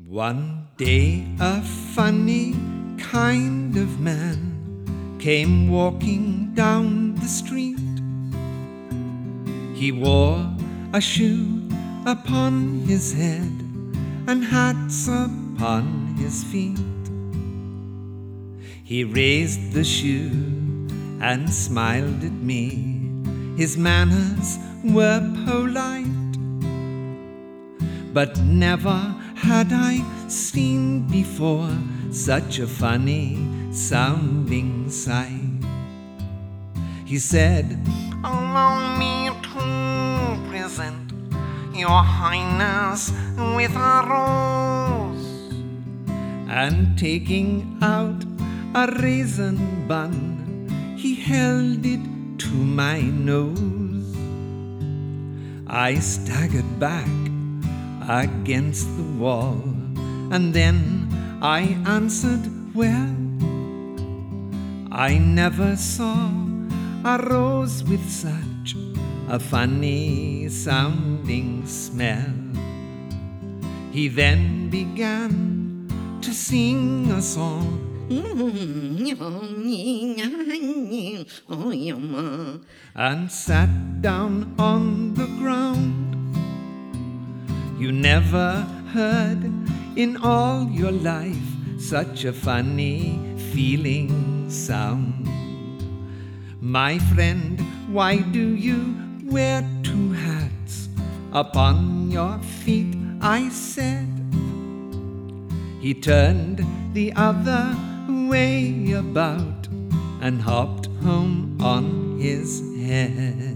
One day a funny kind of man came walking down the street. He wore a shoe upon his head and hats upon his feet. He raised the shoe and smiled at me. His manners were polite, but never had I seen before such a funny sounding sight. He said, "Allow me to present your Highness with a rose." And taking out a raisin bun, he held it to my nose. I staggered back against the wall, and then I answered, "Well, I never saw a rose with such a funny sounding smell." He then began to sing a song and sat down on the ground. You never heard in all your life such a funny feeling sound. "My friend, why do you wear two hats upon your feet?" I said. He turned the other way about and hopped home on his head.